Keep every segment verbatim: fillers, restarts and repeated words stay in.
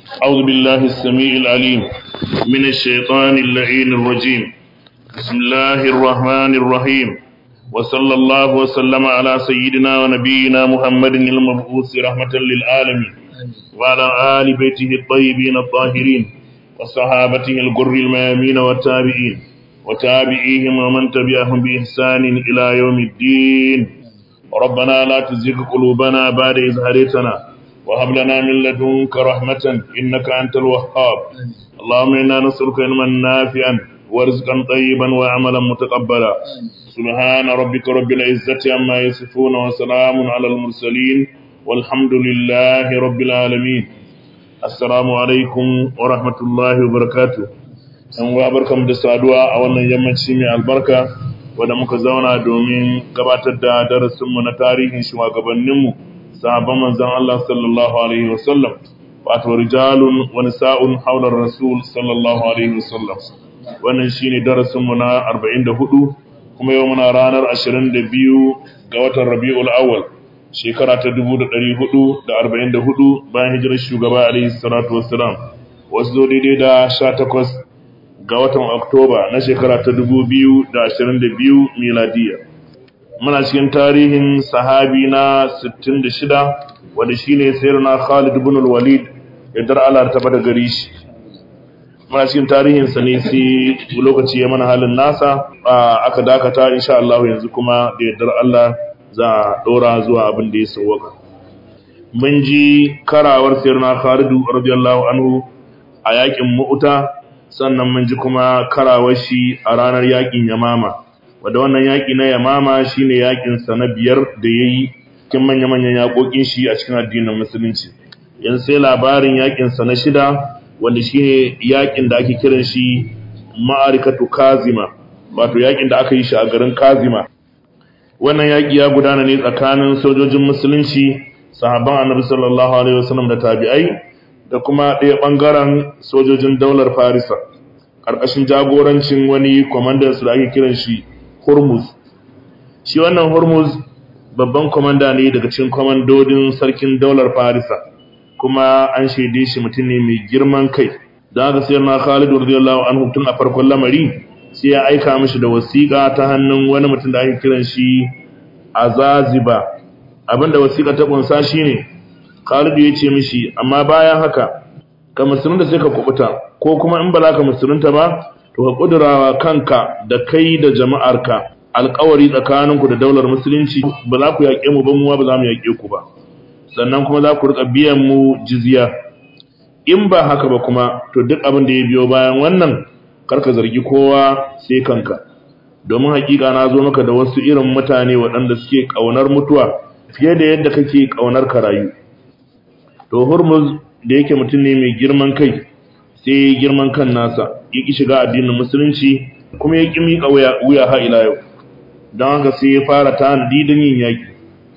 أعوذ بالله السميع العليم من الشيطان اللعين الرجيم بسم الله الرحمن الرحيم وصلى الله وسلم على سيدنا ونبينا محمد المبعوث رحمة للعالمين وعلى آل بيته الطيبين الطاهرين وصحابته الغر الميامين والتابعين وتابعيهم ومن تبعهم بإحسان إلى يوم الدين ربنا لا تزغ قلوبنا بعد إذ هديتنا وهب لنا من لدنك رحمة إنك أنت الوهاب اللهم إنا نسألك علما نافعا ورزقا طيبا وعملا متقبلا سبحان ربك رب العزة عما يصفون وسلام على المرسلين والحمد لله رب العالمين السلام عليكم ورحمة الله وبركاته an wa barkamu da saduwa a wannan yammaci mai albarka wanda muka zauna domin gabatar da darasinmu na tarihin shugabanninmu sahabban manzon Allah sallallahu alaihi wasallam wato rijalun wa nisa'un hawla rasul sallallahu alaihi wasallam wannan shine darasinmu na arba'in da hudu kuma yau muna ranar ashirin da biyu ga watan Rabiul Awwal shekara ta dubu da ɗari hudu da arba'in da hudu bayan hijirar shugaba alaihi salatu wassalam wasu daidai da sha takwas ga watan Oktoba na shekara ta dubu biyu da ashirin da biyu miladiya. Muna cikin tarihin sahabi na sittin da shida wanda shine sayyidina Khalid ibn al-Walid yadda Allah ta bada gari shi. Muna cikin tarihin sa ne sai lokaci ya mana halin nasa aka dakata insha Allah yanzu kuma da yardar Allah za a dora zuwa abin da ya sauka. Mun ji karawar sayyidina Khalid radiyallahu anhu a yakin Mu'ta sannan mun ji kuma karawar shi a ranar yakin Yamama wanda wannan yaki na Yamama shine yakin sa na biyar da yayi cikin manya-manyan yakokin shi a cikin addinin musulunci yanzu sai labarin yakin sa na shida wanda shine yakin da ake kiran shi Ma'arikatu Kazima wato yakin da aka yi shi a garin Kazima wannan yaki ya gudana ne tsakanin sojojin musulunci sahabban Annabi sallallahu alaihi wasallam da tabi'ai da kuma ɗaya ɓangaren sojojin daular Farisa ƙarƙashin jagorancin wani kwamandan su da ake kiran shi Hormuz. Shi wannan Hormuz babban kwamanda ne daga cikin kwamandodin sarkin daular Farisa kuma an shaide shi mutum ne mai girman kai. Don haka sai na Khalid radiyallahu anhu tun a farkon lamari sai ya aika mishi da wasiƙa ta hannun wani mutum da ake kiran shi Azaziba. Abinda wasiƙa ta ƙunsa shine Khalid ya ce mishi amma bayan haka ka musulunta sai ka kubuta ko kuma in ba za ka musulunta ba to ka kudurawa kanka da kai da jama'arka alƙawari tsakaninku da daular musulunci ba za ku yaƙe mu ba mu ba za mu yaƙe ku ba sannan kuma za ku riƙa biyan mu jizya in ba haka ba kuma to duk abin da ya biyo bayan wannan kar ka zargi kowa sai kanka domin hakika na zo maka da wasu irin mutane waɗanda suke ƙaunar mutuwa fiye da yadda kake ƙaunar ka rayu to Hormuz da yake mutum ne mai girman kai sai girman kan nasa ya ki shiga addinin musulunci kuma ya ki miƙa wuya ha ila yau don haka sai ya fara tanadi don yin yaƙi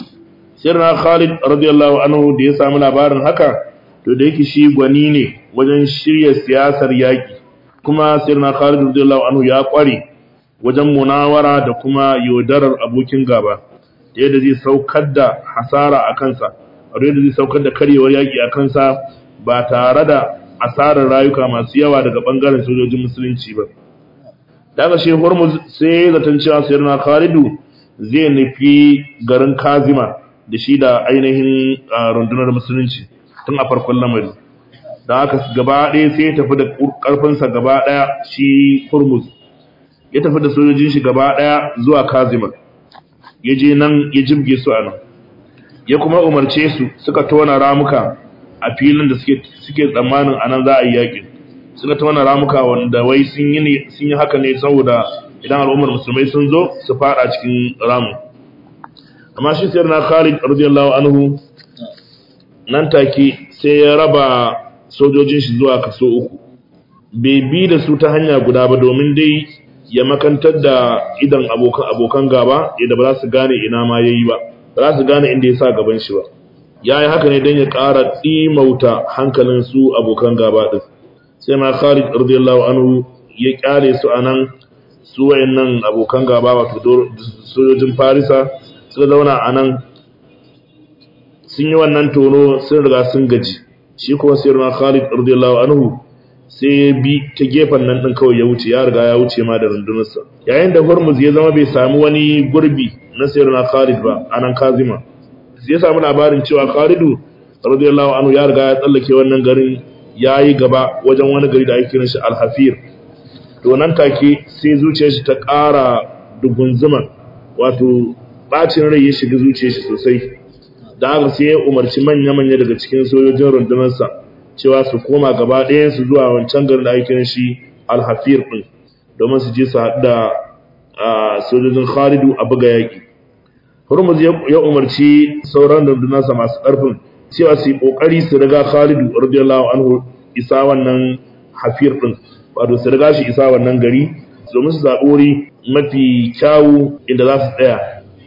sirna Khalid radiyallahu anhu da ya samu labarin haka to da yake shi gwani ne wajen shirya siyasar yaƙi kuma sirna Khalid radiyallahu anhu ya ƙware wajen munawara da kuma yaudarar abokin gaba yadda zai saukar da hasara a kansa yadda zai saukar da karyewar yaƙi a kansa ba tare da asarar rayuka masu yawa daga ɓangaren sojojin musulunci ba. Daga shi Hormuz sai zaton cewa sayyidina Khalidu zai nufi garin Kazima da shi da ainihin rundunar musulunci tun a farkon lamari. Da haka gaba ɗaya sai ya tafi da ƙarfinsa gaba ɗaya shi Hormuz. Ya tafi da sojojin shi gaba ɗaya zuwa Kazima. Ya je nan ya jibge su a nan. Ya kuma umarce su suka tona ramuka a filin da suke suke tsammanin anan za a yi yakin suka tona ramuka wanda wai sun yi ne sun yi haka ne saboda idan al'ummar musulmai sun zo su fada cikin ramu amma shi sayyidina Khalid radiyallahu anhu nan take sai ya raba sojojin shi zuwa kaso uku bai bi da su ta hanya guda ba domin dai ya makantar da idan abokan abokan gaba yadda ba za su gane ina ma yayi ba ba za su gane inda ya sa gaban shi ba ya yi haka ne don ya ƙara ɗimauta hankalin su abokan gaba ɗin sai ma Khalid radiyallahu anhu ya ƙyale su a nan su wayannan abokan gaba wato sojojin Farisa suka zauna a nan sun yi wannan tono sun riga sun gaji shi kuma sayyidina Khalid radiyallahu anhu sai ya bi ta gefen nan din kawai ya wuce, ya riga ya wuce ma da rundunarsa. Yayin da Hurmuz ya zama bai samu wani gurbi na sayyidina Khalid ba anan Kazima, sai ya samu labarin cewa Khalidu radiyallahu anhu ya riga ya tsallake wannan garin, yayi gaba wajen wani gari da ake kiran shi Al-Hafir. To nan take sai zuciyar shi ta ƙara dugunzuman, wato bacin rai ya shiga zuciyar shi sosai. Da haka sai ya umarci manya-manya daga cikin sojojin rundunarsa cewa su koma gaba ɗayan su zuwa wancan garin da ake kiran shi Al-Hafir din, domin su je su haɗu da sojojin Khalidu a buga yaƙi. Hurmuz ya umarci sauran rundunarsa masu ƙarfin cewa su yi ƙoƙari su riga Khalidu radiyallahu anhu isa wannan Hafir din, wato su riga shi isa wannan gari domin su zaɓi wuri mafi kyawu inda za su tsaya.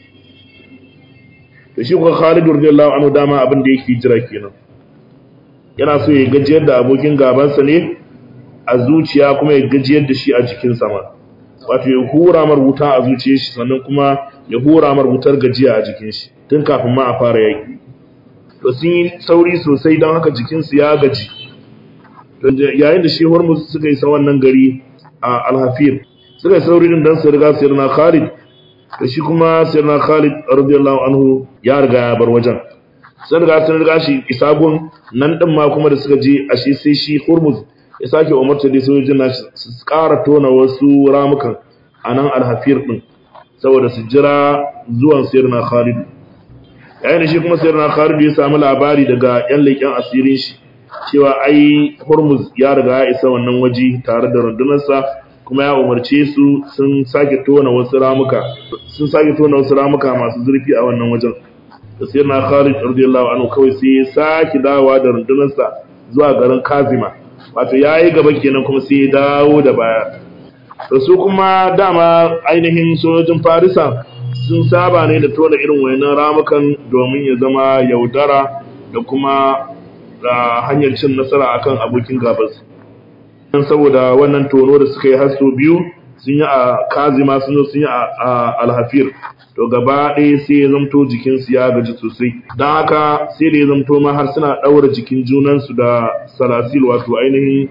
To shi kuwa Khalidu radiyallahu anhu dama abin da yake jira kenan, yana so ya gajiyar da abokin gabansa ne a zuciya kuma ya gajiyar da shi a jikin sama, wato ya hura mar wuta a zuciyar shi sannan kuma ya hura mar wutar gajiya a jikin shi tun kafin ma a fara yaki. To sun yi sauri sosai don haka jikinsu ya gaji. Yayin da shi Hurmuz suka isa wannan gari a Al-Hafir, suka yi sauri din don su riga sayyidina Khalid, to shi kuma sayyidina Khalid radiyallahu anhu ya riga ya bar wajen. Sun riga sun riga shi isa gun nan din ma kuma da suka je a shi sai shi Hurmuz ya sake umarta da sojojin nashi su ƙara tona wasu ramukan a nan Al-Hafir din saboda su jira zuwan sayyidina Khalid. Yayin da shi kuma sayyidina Khalid ya samu labari daga yan leƙen asirin shi cewa ai Hurmuz ya riga ya isa wannan waje tare da rundunarsa, kuma ya umarce su sun sake tona wasu ramuka sun sake tona wasu ramuka masu zurfi a wannan wajen. Da sayyidina Khalid radiyallahu anhu kawai sai ya sake dawowa da rundunarsa zuwa garin Kazima, wato yayi gaba kenan kuma sai ya dawo da baya. To su kuma dama ainihin sojojin Farisa sun saba ne da tona irin wayannan ramukan domin ya zama yaudara da kuma da hanyar cin nasara akan abokin gabas. Saboda wannan tono da suka yi hasso biyu sun yi a Kazima sun zo sun yi a Al-Hafir, to gaba ɗaya sai ya zamto jikinsu ya gaji sosai. Don haka sai da ya zamto ma har suna ɗaura jikin junansu da salasil, wato ainihin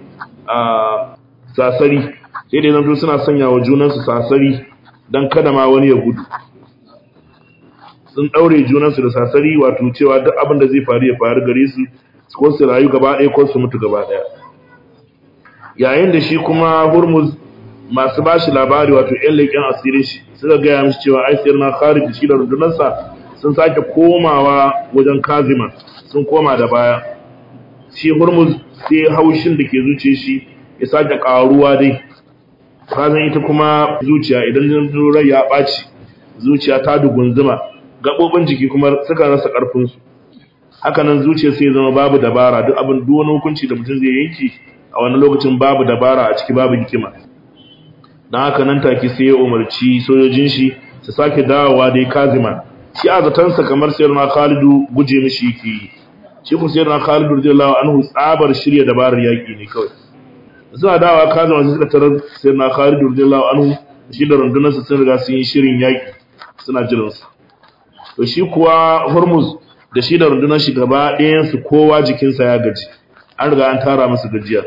sasari, sai da ya zamto suna sanya wa junansu sasari don kada ma wani ya gudu. Sun ɗaure junansu da sasari, wato cewa duk abin da zai faru ya faru gare su, ko su rayu gaba ɗaya ko su mutu gaba ɗaya. Yayin da shi kuma Hurmuz masu ba shi labari, wato ƴan leƙen asirin shi, suka gaya mishi cewa ai sayyidina Khalid da shi da rundunarsa sun sake komawa wajen Kazima, sun koma da baya. Shi Hurmuz sai haushin da ke zuciya shi ya sake ƙaruwa dai. Kazan ita kuma zuciya idan rai ya ɓaci, zuciya ta dugunzuma, gaɓoɓin jiki kuma suka rasa ƙarfinsu. Haka nan zuciya sai zama babu dabara, duk abin duk wani hukunci da mutum zai yanki a wani lokacin babu dabara a ciki, babu hikima. Dan haka nan take sai ya umarci sojojin shi su sake dawowa dai Kazima. Shi a zatansa kamar sayyidina Khalidu guje mishi yake yi. Shi kuma sayyidina Khalidu radiyallahu anhu tsabar shirya dabarar yaki ne kawai. Suna dawowa Kazima sai suka tarar sayyidina Khalidu radiyallahu anhu shi da rundunarsa sun riga sun yi shirin yaki suna jiran sa. To shi kuwa Hurmuz da shi da rundunar shi gaba ɗayan su kowa jikinsa ya gaji, an riga an tara masa gajiya.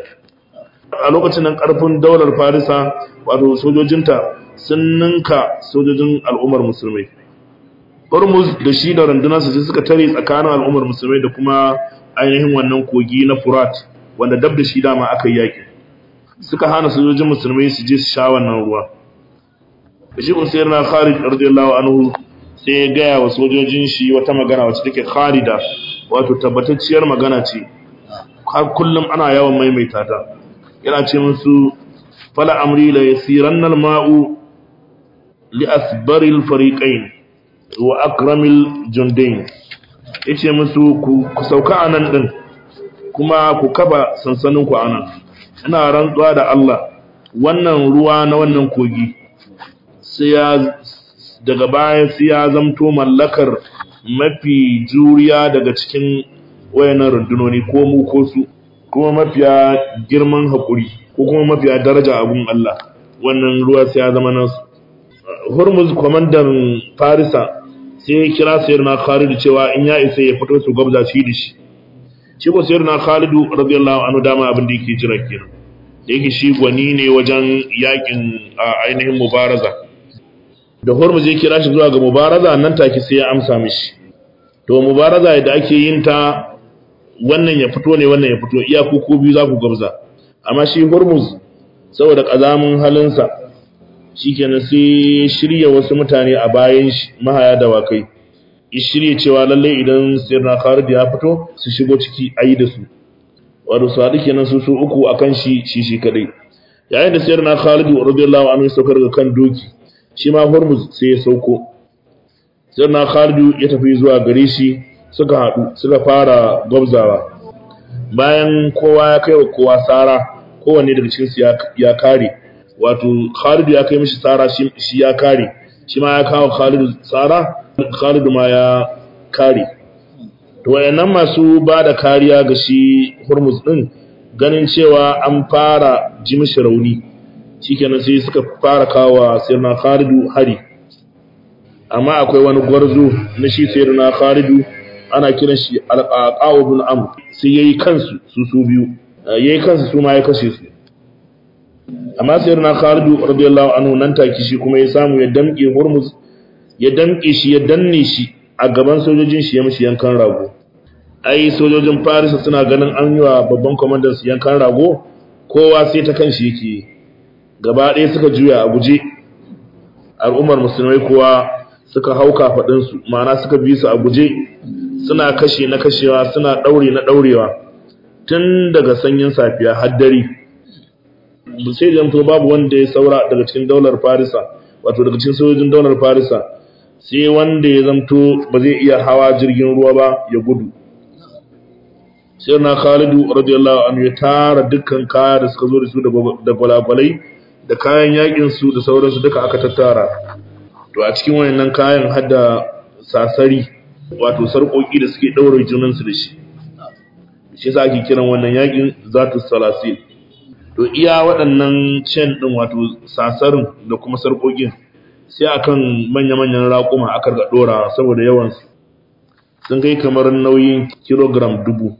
A lokacin nan ƙarfin daular Farisa, wato sojojinta, sun ninka sojojin al'ummar musulmai. Hurmuz da shi da rundunarsa sai suka tare tsakanin al'ummar musulmai da kuma ainihin wannan kogi na Furat, wanda dab da shi dama aka yi yaƙi. Suka hana sojojin musulmai su je su sha wannan ruwa. Da shi kun sayar na Khalid radiyallahu anhu sai ya gaya wa sojojin shi wata magana wacce take khalida, wato tabbatacciyar magana ce, har kullum ana yawan maimaita ta. Yana ce musu fala amri la yasiranna al-ma'u li asbaril fariqain wa akramil jundain. Yace musu ku sauka anan din kuma ku kaba sansanin ku anan. Ina rantsuwa da Allah, wannan ruwa na wannan kogi sai ya daga baya sai ya zamto mallakar mafi juriya daga cikin wayannan rundunoni, ko mu ko su, kuma mafiya girman haƙuri ko kuma mafiya daraja abun Allah. Wannan ruwa sai ya zama nasu. Hurmuz kwamandan Farisa sai ya kira sayyidina Khalid cewa in ya isa ya fito su gwabza shi da shi. shi ko sayyidina Khalid radiyallahu anhu dama abin da yake jira kenan da yake shi gwani ne wajen yakin ainihin mubaraza da Hormuz ya kira shi zuwa ga mubaraza nan take sai ya amsa mishi to mubaraza da ake yin ta wannan ya fito ne wannan ya fito iya ku ko biyu za ku gabza amma shi Hormuz saboda kazamin halinsa shikenan sai shirya wasu mutane a bayan shi mahaya da wakai shirye cewa lalle idan sayyidina Khalid ya fito su shigo ciki ayi da su wato su haɗu kenan su su uku akan shi shi shi kadai yayin da sayyidina Khalid radiyallahu anhu ya saukar ga kan doki shi ma Hormuz sai ya sauko sayyidina Khalid ya tafi zuwa gare shi suka haɗu suka fara gwabzawa bayan kowa ya kai wa kowa sara kowanne daga cikin su ya kare wato Khalid ya kai mishi sara shi ya kare shi ma ya kawo Khalid sara Khalid ma ya kare to wayannan masu bada kariya ga shi Hormuz din ganin cewa an fara ji mishi rauni shikenan sai suka fara kawo sayyidina Khalid hari amma akwai wani gwarzo na shi sayyidina Khalid ana kiran shi Al-Qaqa ibn Amr sai yayi kansu su su biyu yayi kansu su ma ya kashe su amma sayyidina Khalid radiyallahu anhu nan take shi kuma ya samu ya damke Hormuz ya damke shi ya danne shi a gaban sojojin shi ya mishi yankan rago ai sojojin Paris suna ganin an yi wa babban commander su yankan rago kowa sai ta kanshi yake gaba ɗaya suka juya a guje al'ummar musulmai kuwa suka hauka fadin su ma'ana suka bi su a guje suna kashe na kashewa suna daure na daurewa tun daga sanyin safiya har dare sai zanto babu wanda ya saura daga cikin daular Farisa wato daga cikin sojojin daular Farisa sai wanda ya zanto ba zai iya hawa jirgin ruwa ba ya gudu sai na Khalid radiyallahu anhu ya tara dukkan kaya da suka zo da su da gwalagwalai da kayan yakin su da sauransu duka aka tattara to a cikin wayannan kayan hadda sasari wato sarkoki da suke daure junan su da shi shi yasa ake kiran wannan yakin zatus salasil to iya waɗannan chain din wato sasarin da kuma sarkokin sai akan manya-manyan raƙuma aka ga dora saboda yawan su sun kai kamar nauyin kilogram dubu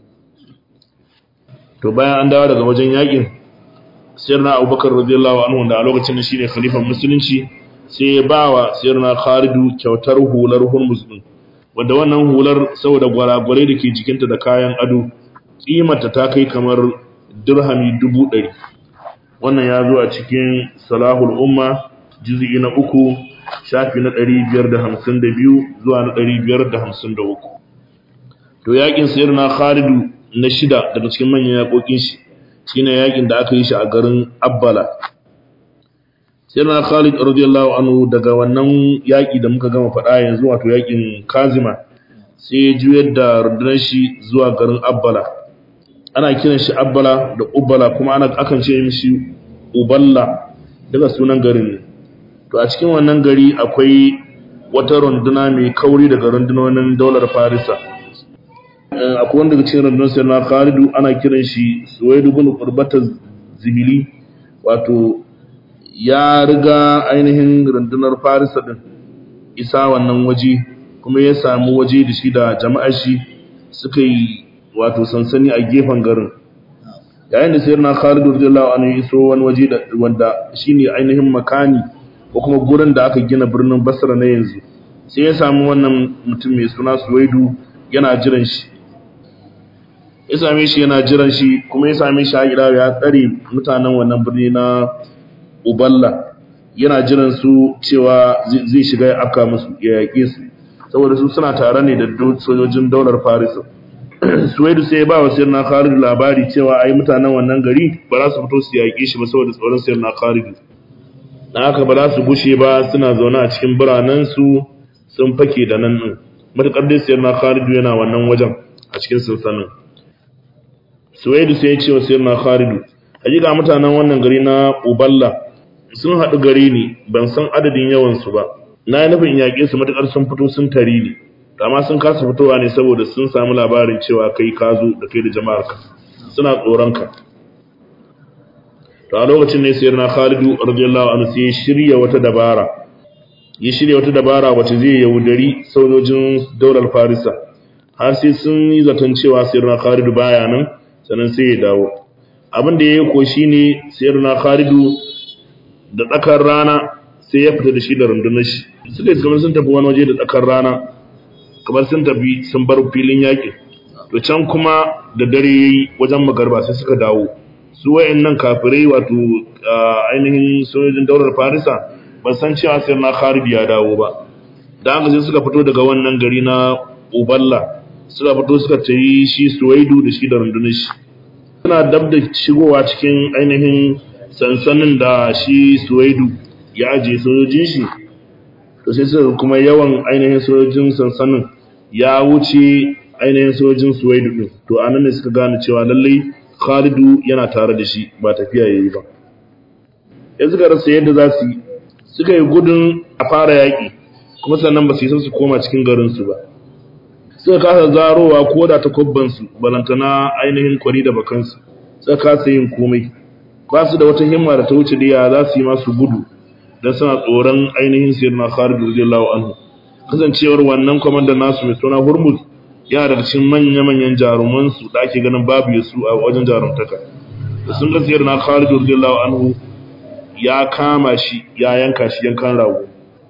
to bayan an dawo daga wajen yakin sayyidina Abubakar radiyallahu anhu da a lokacin da shine khalifan musulunci sai ya bawa sayyidina Khalid kyautar hular Hormuz din wanda wannan hular saboda gwaragware da ke jikinta da kayan ado kimarta ta kai kamar dirhami dubu ɗari wannan ya zo a cikin Salahul Umma juz'i na uku shafi na ɗari biyar da hamsin da biyu zuwa na ɗari biyar da hamsin da uku to yakin sayyidina Khalid na shida daga cikin manyan yakokin shi shine yakin da aka yi shi a garin Abbala sayyidina Khalid radiyallahu anhu daga wannan yaki da muka gama faɗa yanzu wato yakin Kazima sai ya juyar da rundunar shi zuwa garin Abbala ana kiran shi Abbala da Ubbala kuma ana akan ce mishi Uballa daga sunan garin ne to a cikin wannan gari akwai wata runduna mai kauri daga rundunonin daular Farisa akwai wanda daga cikin rundunar sayyidina Khalid ana kiran shi Suwaid ibn Qurbata Zibili wato ya riga ainihin rundunar Farisa din isa wannan waje kuma ya samu waje da shi da jama'ar shi suka yi wato sansani a gefen garin yayin da sayyidina Khalid radiyallahu anhu iso wani waje da wanda shine ainihin makani ko kuma gurin da aka gina birnin Basra na yanzu sai ya samu wannan mutum mai suna Suwaidu yana jiran shi ya same shi yana jiran shi kuma ya same shi a gida ya tsare mutanen wannan birni na Uballa yana jiran su cewa zai shiga ya afka musu ya yaƙe su saboda su suna tare ne da sojojin daular Farisa Suwaidu sai ya ba wa sayyidina Khalid labari cewa ai mutanen wannan gari ba za su fito su yaƙe shi ba saboda tsoron sayyidina Khalid dan haka ba za su gushe ba suna zaune a cikin biranen su sun fake da nan din matakar dai sayyidina Khalid yana wannan wajen a cikin sansanin Suwaidu sai ya ce wa sayyidina Khalid hakika mutanen wannan gari na Uballa sun haɗu gari ne ban san adadin yawan su ba na yi nufin yaƙe su matakar sun fito sun tari ne amma sun kasa fitowa ne saboda sun samu labarin cewa kai ka zo da kai da jama'arka suna tsoronka to a lokacin ne sayyidina Khalid radiyallahu anhu sai ya shirya wata dabara ya shirya wata dabara wacce zai yaudari sojojin daular Farisa har sai sun yi zaton cewa sayyidina Khalid baya nan sannan sai ya dawo. Abin da yayi ko shine sayyidina Khalid da tsakar rana sai ya fita da shi da rundunar shi. Suka kamar sun tafi wani waje da tsakar rana kamar sun tafi sun bar filin yaƙi. To can kuma da dare yayi wajen magarba sai suka dawo. Su wayannan kafirai wato ainihin sojojin daular Farisa ban san cewa sayyidina Khalid ya dawo ba. Da haka sai suka fito daga wannan gari na Uballa suka fito suka tayi shi Suwaidu da shi da rundunar shi. Suna dab da shigowa cikin ainihin sansanin da shi Suwaidu ya ajiye sojojin shi. To sai suka kuma yawan ainihin sojojin sansanin ya wuce ainihin sojojin Suwaidu din. To anan ne suka gane cewa lallai Khalidu yana tare da shi ba tafiya yayi ba. Yanzu suka rasa yadda za su yi suka yi gudun a fara yaƙi kuma sannan ba su yi su koma cikin garinsu ba. Suka kasa zarowa ko da takobbansu balantana ainihin kwari da bakansu suka kasa yin komai. Ba su da wata himma da ta wuce da za su yi masu gudu don suna tsoron ainihin sayyidina Khalid radiyallahu anhu. Kasancewar wannan kwamandan nasu mai suna Hurmuz yana daga cikin manya-manyan jarumansu da ake ganin babu yasu a wajen jarumtaka. Da sun ga sayyidina Khalid radiyallahu anhu ya kama shi ya yanka shi yankan rago.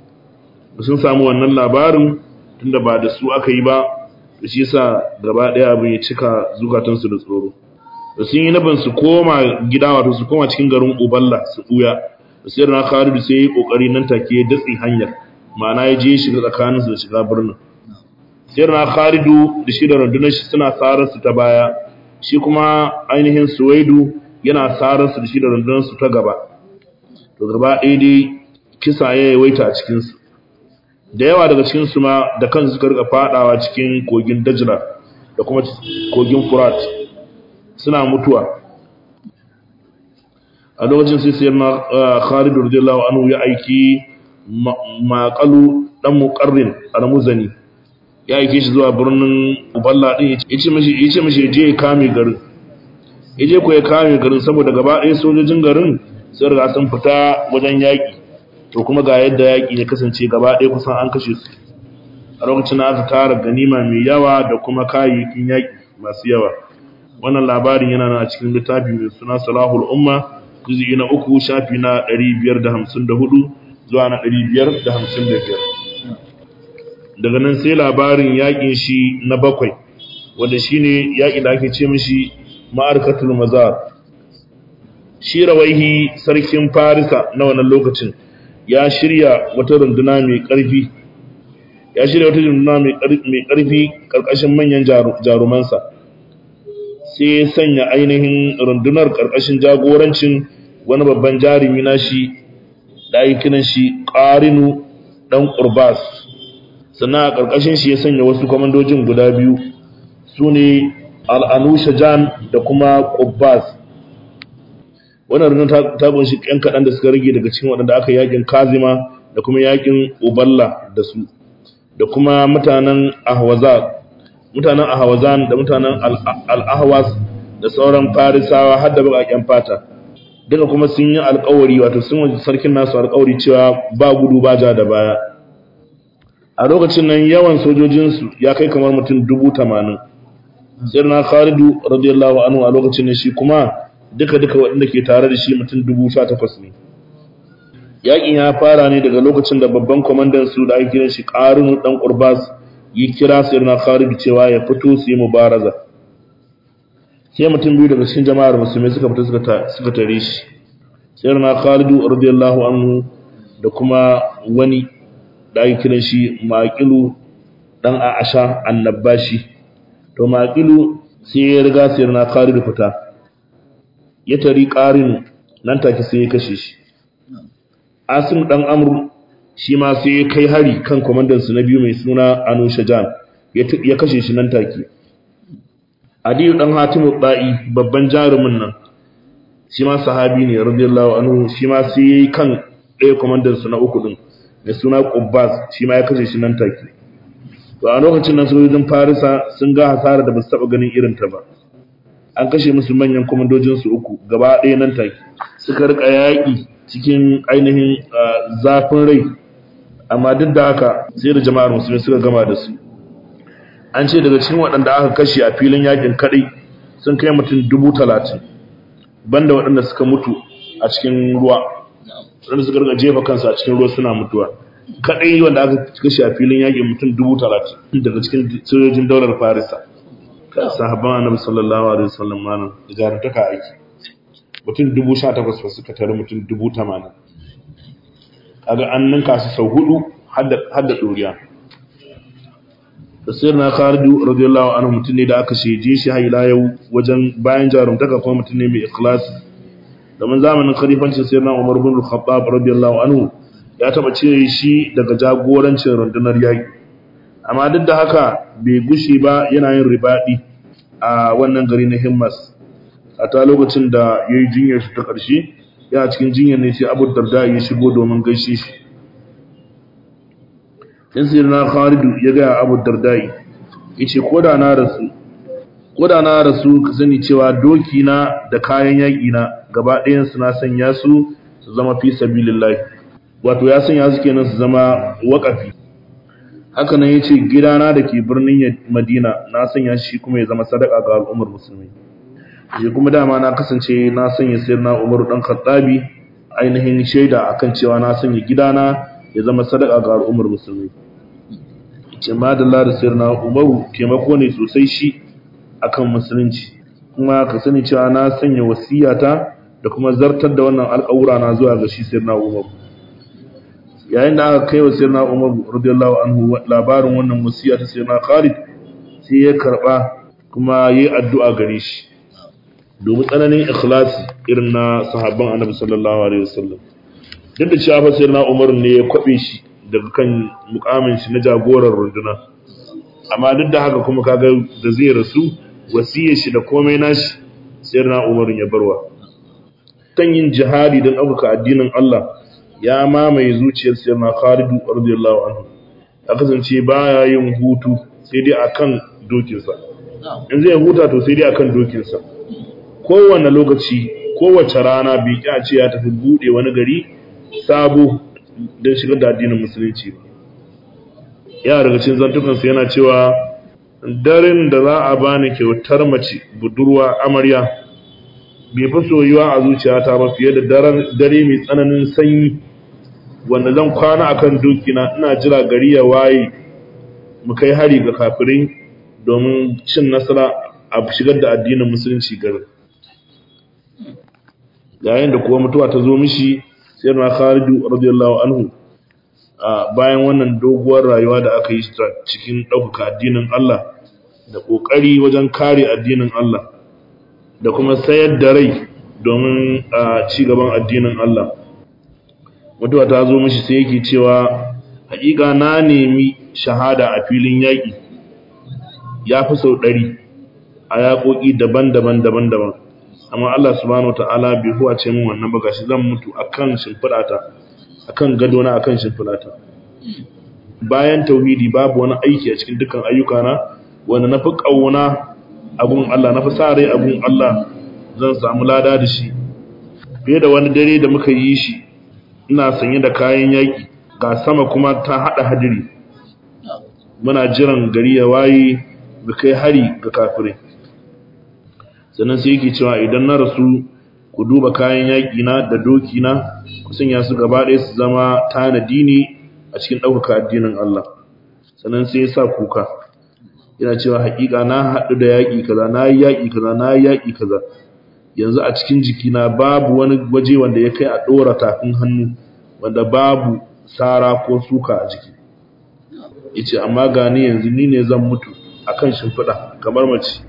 Sun samu wannan labarin tunda ba da su aka yi ba da shi yasa gaba daya abin ya cika zukatansu da tsoro. Da sun yi nabin su koma gida wato su koma cikin garin Uballa su buya. Da sayyidina Khalid sai ya yi kokari nan take ya datsi hanyar ma'ana ya je shiga tsakaninsu da shiga birnin. Sayyidina Khalid da shi da rundunar shi suna sarar su ta baya shi kuma ainihin Suwaidu yana sarar su da shi da rundunar su ta gaba. To gaba ɗaya dai kisa ya yawaita a cikinsu. Da yawa daga cikinsu ma da kansu suka rika fadawa cikin kogin Dajla da kuma kogin Furat suna mutuwa. A lokacin sai sayyidina Khalid radiyallahu anhu ya aiki Maqalu dan Muqarrin al-Muzani ya aike shi zuwa birnin Uballa din yace mishi yace mishi je ya kame garin. Yaje ko ya kame garin saboda gaba ɗaya sojojin garin sun riga sun fita wajen yaƙi. To kuma ga yadda yaƙi ya kasance gaba ɗaya kusan an kashe su. A lokacin da aka tara ganima mai yawa da kuma kayayyakin yaƙi masu yawa. Wannan labarin yana nan a cikin littafi mai suna Salahul Umma juz'i na uku shafi na ɗari biyar da hamsin da hudu zuwa na ɗari biyar da hamsin da biyar. Daga nan sai labarin yaƙin shi na bakwai wanda shine yaƙi da ake ce mishi Ma'arakatul Mazar. Shi Rawaihi sarkin Farisa na wannan lokacin ya shirya wata runduna mai ƙarfi ya shirya wata runduna mai ƙarfi ƙarƙashin manyan jarumansa. Sai ya sanya ainihin rundunar ƙarƙashin jagorancin wani babban jarumi nashi da ake kiran shi Qarinu dan Qurbas. Sannan a ƙarƙashin shi ya sanya wasu kwamandojin guda biyu sune Al-Anushajan da kuma Qubbas. Wannan rundunar ta kunshi ƴan kaɗan da suka rage daga cikin waɗanda aka yakin Kazima da kuma yakin Uballa da su da kuma mutanen Ahwazan mutanen Ahwazan da mutanen Al-Ahwas da sauran Farisawa har da baƙaƙen fata. Duka kuma sun yi alƙawari wato sun waje sarkin nasu alƙawari cewa ba gudu ba ja da baya. A lokacin nan yawan sojojinsu ya kai kamar mutum dubu tamanin. Sayyidina Khalidu radiyallahu anhu a lokacin nan shi kuma duka-duka waɗanda ke tare da shi mutum dubu sha takwas ne. Yaƙin ya fara ne daga lokacin da babban kwamandan su da ake kiran shi Qarinu dan Qurbas yi kira sayyidina Khalid cewa ya fito su yi mubaraza. Sai mutum biyu daga cikin jama'ar musulmai suka fita suka suka tare shi. Sayyidina Khalid radiyallahu anhu da kuma wani da ake kiran shi Maqilu dan Aisha annabashi. To Maqilu sai ya riga sayyidina Khalid fita. Ya tari Qarinu nan take sai ya kashe shi. Asim dan Amr shi ma sai ya kai hari kan komandan su na biyu mai suna Anushajan ya kashe shi nan take. Adiyu dan Hatimu Da'i babban jarumin nan shi ma sahabi ne radiyallahu anhu shi ma sai yayi kan ɗaya komandan su na uku din mai suna Qubbas shi ma ya kashe shi nan take. To a lokacin nan sojojin Farisa sun ga hasara da ba su taba ganin irin ta ba. An kashe musu manyan komandojin su uku gaba ɗaya nan take. Suka rika yaƙi cikin ainihin zafin rai amma duk da haka sai da jama'ar musulmi suka gama da su. an ce daga cikin waɗanda aka kashe a filin yakin kadai sun kai mutum dubu talatin banda waɗanda suka mutu a cikin ruwa waɗanda suka riga jefa kansu a cikin ruwa suna mutuwa kadai wanda aka kashe a filin yakin mutum dubu talatin daga cikin sojojin daular Farisa kan sahabban Annabi sallallahu alaihi wasallam manan da jarumtaka aiki mutum dubu sha takwas ba suka tare mutum dubu tamanin kaga an ninka su sau hudu har da doriya tasir na Khalid radiyallahu anhu mutum ne da aka sheje shi haila yau wajen bayan jarumtaka kuma mutum ne mai ikhlas domin zamanin khalifancin sayyidina Umar bin Khattab radiyallahu anhu ya taba cire shi daga jagorancin rundunar yaki amma duk da haka bai gushi ba yana yin ribadi a wannan gari na Himmas a ta lokacin da yayi jinyar shi ta ƙarshe ya cikin jinyar ne sai Abu Darda ya shigo domin gaishe shi in sirna Khalid ya ga Abu Darda yace koda na rasu koda na rasu ka sani cewa doki na da kayan yaki na gaba ɗayan su na sanya su su zama fi sabilillah wato ya sanya su kenan su zama waqafi haka nan yace gidana dake birnin Madina na sanya shi kuma ya zama sadaka ga al'ummar musulmi shi kuma dama na kasance na sanya sirna Umar dan Khattabi ainihin shaida akan cewa na sanya gidana ya zama sadaka ga al'ummar musulmi ce madalla da sirna Umar taimako ne sosai shi akan musulunci kuma ka sani cewa na sanya wasiyata da kuma zartar da wannan alƙawura na zuwa ga shi sirna Umar yayin da aka kai wa sirna Umar radiyallahu anhu labarin wannan wasiya ta sirna Khalid sai ya karba kuma yayi addu'a gare shi domin tsananin ikhlasi irin na sahabban Annabi sallallahu alaihi wasallam duk da cewa fa sirna Umar ne ya kwabe shi daga kan mukamin shi na jagoran runduna amma duk da haka kuma kaga da zai rasu wasiyar shi da komai nashi sirna Umar ya barwa tan yin jihadi don ɗaukaka addinin Allah ya mamaye zuciyar sirna Khalid radiyallahu anhu ya kasance baya yin hutu sai dai akan dokinsa in zai huta to sai dai akan dokinsa kowanne lokaci kowace rana bai kiya ce ya tafi bude wani gari sabo don shigar da addinin musulunci ya daga cikin zantukansa yana cewa daren da za a bani kyautar mace budurwa amarya bai fi soyuwa a zuciyata ba fiye da dare mai tsananin sanyi wanda zan kwana akan dokina ina jira gari ya waye mu kai hari ga kafirai domin cin nasara a shigar da addinin musulunci garin yayin da kuwa mutuwa ta zo mishi sai na Khalid radiyallahu anhu bayan wannan doguwar rayuwa da aka yi cikin ɗaukaka addinin Allah da ƙoƙari wajen kare addinin Allah da kuma sayar da rai domin ci gaban addinin Allah mutuwa ta zo mishi sai yake cewa haƙiƙa na nemi shahada a filin yaƙi ya fi sau ɗari a yaƙoƙi daban-daban daban-daban amma Allah subhanahu wataala bai huwace min wannan ba gashi zan mutu akan shimfidata akan gadona akan shimfidata bayan tauhidi babu wani aiki a cikin dukkan ayyukana wanda nafi kauna abun Allah nafi sa rai abun Allah zan samu lada da shi fiye da wani dare da muka yi shi ina sanye da kayan yaki ga sama kuma ta hada hadiri muna jiran gari ya waye ga kai hari ga kafirai sannan sai yake cewa idan na rasu ku duba kayan yaƙi na da doki na ku sanya su gaba ɗaya su zama tanadi ne a cikin ɗaukaka addinin Allah sannan sai ya sa kuka yana cewa haƙiƙa na haɗu da yaƙi kaza na yi yaƙi kaza na yi yaƙi kaza yanzu a cikin jikina babu wani waje wanda ya kai a ɗora tafin hannu wanda babu sara ko suka a jiki yace amma gani yanzu ni ne zan mutu akan shimfiɗa kamar mace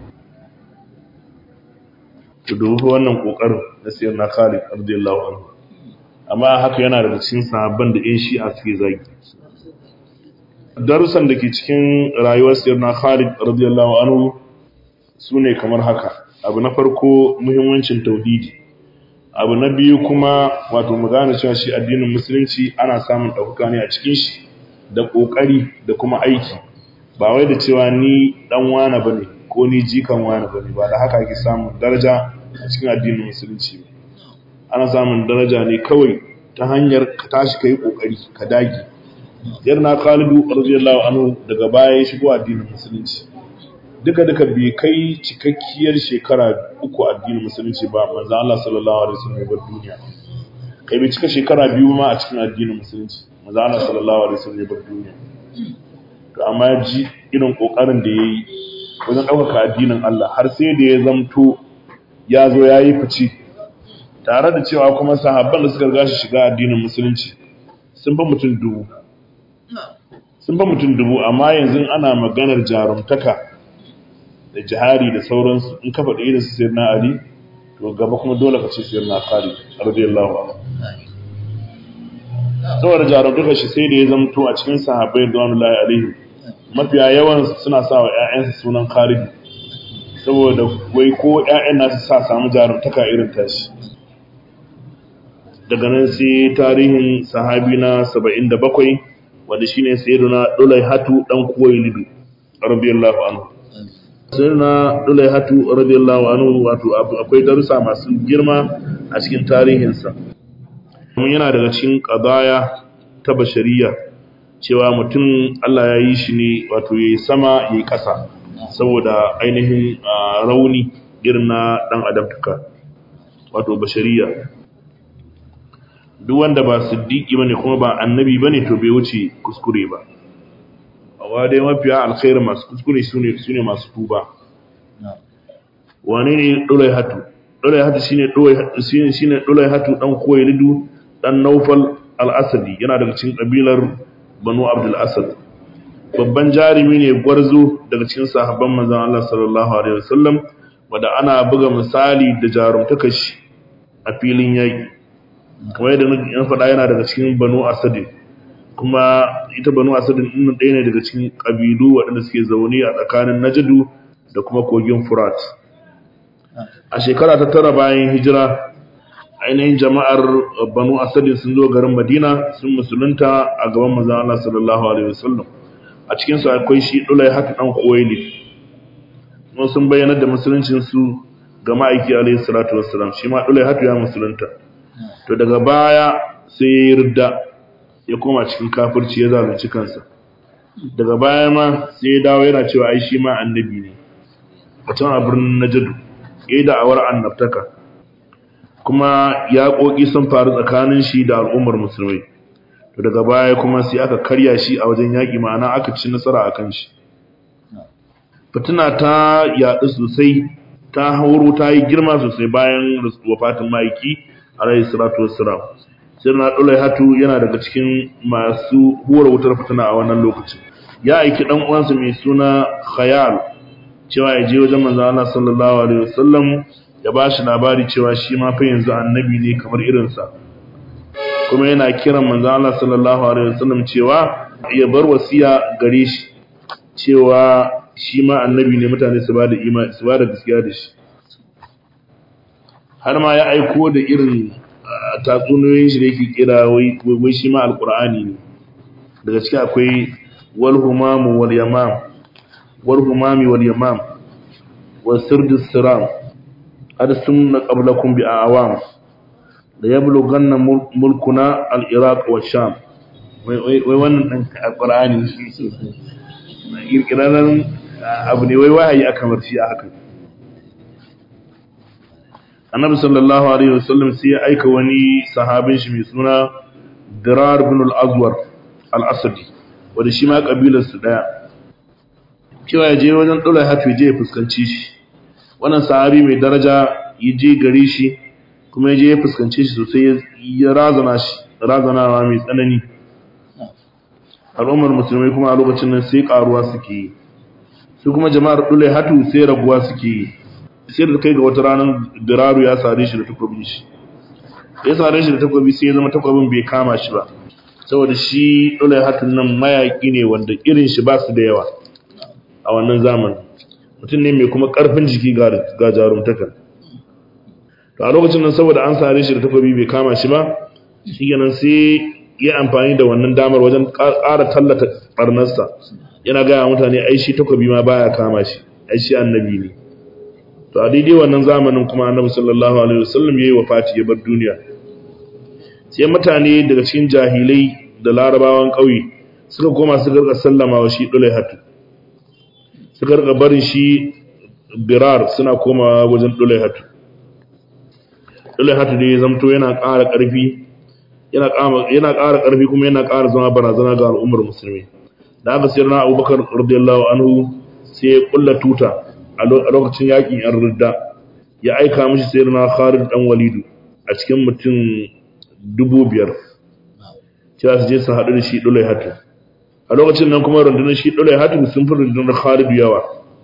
to dubu wannan kokarin na sayyidina Khalid radiyallahu anhu amma haka yana daga cikin sahabban da ɗan Shi'a suke zagi darussan da ke cikin rayuwar sayyidina Khalid radiyallahu anhu sune kamar haka abu na farko muhimmancin tauhidi abu na biyu kuma wato mu gane cewa shi addinin musulunci ana samun ɗaukaka ne a cikin shi da kokari da kuma aiki ba wai da cewa ni dan wane bane ko ni jikan wani bane ba da haka ake samun daraja a cikin addinin musulunci ba ana samun daraja ne kawai ta hanyar ka tashi kai kokari ka dage yarna Khalid radiyallahu anhu daga baya ya shigo addinin musulunci duka duka bai kai cikakkiyar shekara uku addinin musulunci ba manzo Allah sallallahu alaihi wasallam ya bar duniya. Kai bai cika shekara biyu ma a cikin addinin musulunci manzo Allah sallallahu alaihi wasallam ya bar duniya. To amma ya ji irin kokarin da yayi wajen ɗaukaka addinin Allah har sai da ya zamto ya zo yayi fice, tare da cewa kuma sahabban da suka riga shi shiga addinin musulunci sun ba mutum dubu sun ba mutum dubu amma yanzu ana maganar jarumtaka da jihari da sauransu in ka faɗi irin su sayyidina Ali to gaba kuma dole ka ce sayyidina Khalid radiyallahu anhu. Saboda jarumtaka shi sai da ya zamto a cikin sahabbai radiyallahu alaihim mafiya yawan suna sa wa ƴaƴansu sunan Khalid saboda wai ko ƴaƴan nasu sa samu jarumtaka irin tashi. Daga nan sai tarihin sahabi na saba'in da bakwai wanda shine sayyiduna Dulaihatu dan Kuwailidu radiyallahu anhu. Sayyiduna Dulaihatu radiyallahu anhu wato akwai darussa masu girma a cikin tarihinsa. Mun yana daga cikin qadaya ta bashariya cewa mutum Allah ya yi shi ne wato yayi sama yayi kasa saboda ainihin rauni irin na dan adamtaka wato bashariya. Duk wanda ba siddiqi bane kuma ba annabi bane to bai wuce kuskure ba. Amma dai mafiya alkhair masu kuskure sune sune masu tuba. Wane ne Dulaihatu? Dulaihatu shine Dulaihatu shine shine Dulaihatu dan Kuwailidu dan Naufal al-Asadi, yana daga cikin kabilar Banu Abdul Asad. Babban jarumi ne gwarzo daga cikin sahabban manzon Allah sallallahu alaihi wasallam wanda ana buga misali da jarumtakar shi a filin yaki. Kamar yadda na faɗa yana daga cikin Banu Asadin, kuma ita Banu Asadin ɗin ɗaya ne daga cikin ƙabilu waɗanda suke zaune a tsakanin Najadu da kuma kogin Furat. A shekara ta tara bayan hijira, ainihin jama'ar Banu Asadin sun zo garin Madina sun musulunta a gaban manzon Allah sallallahu alaihi wasallam. A cikin su akwai shi Dulaihatu dan Khuwailid. Mun sun bayyana da musuluncin su ga ma'aiki alaihi salatu wassalam. Shi ma Dulaihatu ya musulunta. To daga baya sai ya yi ridda ya koma cikin kafirci ya zalunci kansa. Daga baya ma sai ya dawo yana cewa ai shi ma annabi ne a can a birnin Najadu, ya yi da'awar annabtaka. Kuma ya ƙoƙi sun faru tsakanin shi da al'ummar musulmai. To daga baya kuma sai aka karya shi a wajen yaƙi, ma'ana aka ci nasara a kan shi. Fitina ta yaɗu sosai, ta hauro ta yi girma sosai bayan wafatin ma'aiki alayhi salatu wassalam. Sayyidina Dulaihatu yana daga cikin masu hura wutar fitina a wannan lokaci. Ya aiki dan uwansa mai suna Khayal cewa ya je wajen manzon Allah sallallahu alaihi wasallam ya bashi labari cewa shi ma fa yanzu annabi ne kamar irin sa. Kuma yana kiran manzon Allah sallallahu alaihi wasallam cewa ya bar wasiya gare shi cewa shi ma annabi ne, mutane su ba da imani su ba da gaskiya da shi. Har ma ya aiko da irin tatsuniyoyin shi da yake kira wai wai shi ma alqur'ani ne. Daga cikin akwai wal humamu wal yamam wal humami wal yamam wa sirdus siram adsunna qablakum bi awam da yablughanna mulkuna al iraq wa sham. Wai wai wannan dan alqur'ani shi kirkiranan abu ne wai wahayi aka marci a haka. Annabi sallallahu alaihi wasallam sai ya aika wani sahabin shi mai suna Dirar ibn al-Azwar al-Asadi, wanda shi ma kabilar su daya, cewa ya je wajen Dulaihatu je ya fuskanci shi. Wannan sahabi mai daraja ya je gare shi kuma ya je ya fuskanci shi sosai, ya razana shi razanawa mai tsanani. Al'ummar musulmai kuma a lokacin nan sai karuwa suke yi, su kuma jama'ar Dulaihatu sai raguwa suke yi. Sai da kai ga wata ranar Diraru ya sare shi da takobi shi ya sare shi da takobi sai ya zama takobin bai kama shi ba, saboda shi Dulaihatu nan mayaki ne wanda irin shi ba su da yawa a wannan zamanin. Mutum ne mai kuma karfin jiki ga ga jarumtaka. To a lokacin nan saboda an sare shi da takobi bai kama shi ba, shikenan sai ya amfani da wannan damar wajen ƙara tallata barnarsa. Yana ga mutane ai shi takobi ma baya kama shi, ai shi annabi ne. To a daidai wannan zamanin kuma Annabi sallallahu alaihi wasallam yayi wafati ya bar duniya. Sai mutane daga cikin jahilai da larabawan kauye suka koma suka ga sallama wa shi Dulaihatu. suka rika barin shi birar suna komawa wajen Dulaihatu. Dulaihatu da ya zamto yana ƙara ƙarfi yana ƙara yana ƙara ƙarfi kuma yana ƙara zama barazana ga al'ummar musulmi. Da aka sayar na Abubakar radiyallahu anhu sai ya kulla tuta a lokacin yaƙin yan ridda ya aika mishi sayar na Khalid dan Walidu a cikin mutum dubu biyar cewa su je su haɗu da shi Dulaihatu. A lokacin nan kuma rundunar shi Dulaihatu sun fi rundunar Khalid yawa.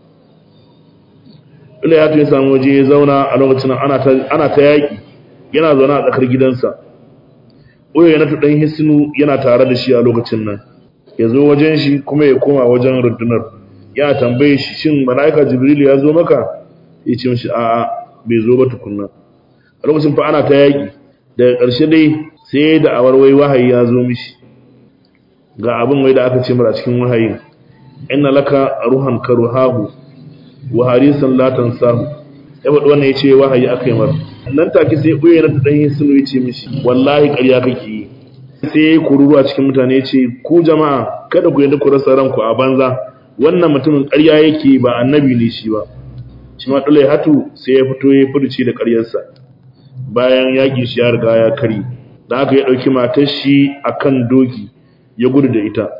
Dulaihatu ya samu waje ya zauna a lokacin ana ta ana ta yaƙi yana zaune a tsakar gidansa. Uyaynatu dan Hisnu yana tare da shi a lokacin nan. Ya zo wajen shi kuma ya koma wajen rundunar. Ya tambaye shi shin malaika Jibril ya zo maka? Ya ce mishi a'a bai zo ba tukunna. A lokacin fa ana ta yaƙi. Daga ƙarshe dai sai da awarwai wahayi ya zo mishi. Ga abin wai da aka ce mara cikin wahayin. Inna laka ruhan karuhahu wa harisan la tansahu. Ya faɗi wannan yace wahayi akai mar. Nan take sai Uyaynatu dan Hisnu ya ce mishi wallahi ƙarya kake yi. Sai ya kururu a cikin mutane ya ce ku jama'a kada ku yadda ku rasa ranku a banza wannan mutumin ƙarya yake ba annabi ne shi ba. Shi ma Dulaihatu sai ya fito ya furci da ƙaryarsa bayan yaƙi shi ya riga ya kare. Da haka ya ɗauki matar shi akan doki ya gudu da ita.